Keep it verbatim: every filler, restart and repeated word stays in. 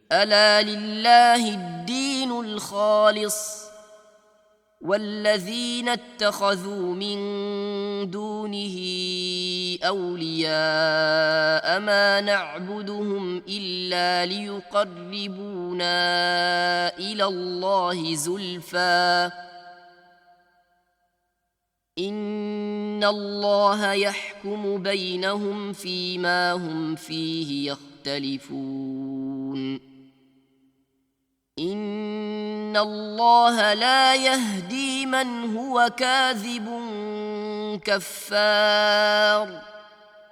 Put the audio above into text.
ألا لله الدين الخالص والذين اتخذوا من دونه أولياء ما نعبدهم إلا ليقربونا إلى الله زلفى إن الله يحكم بينهم فيما هم فيه يختلفون إن الله لا يهدي من هو كاذب كفار